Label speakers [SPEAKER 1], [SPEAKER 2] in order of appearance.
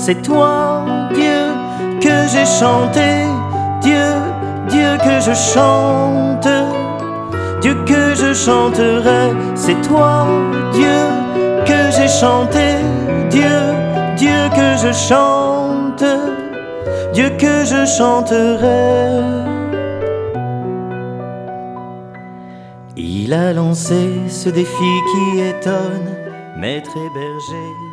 [SPEAKER 1] c'est toi, Dieu, que j'ai chanté. Dieu, Dieu que je chante, Dieu que je chanterai. C'est toi, Dieu, que j'ai chanté. Dieu, Dieu que je chante, Dieu que je chanterai. Il a lancé ce défi qui étonne, maître et berger.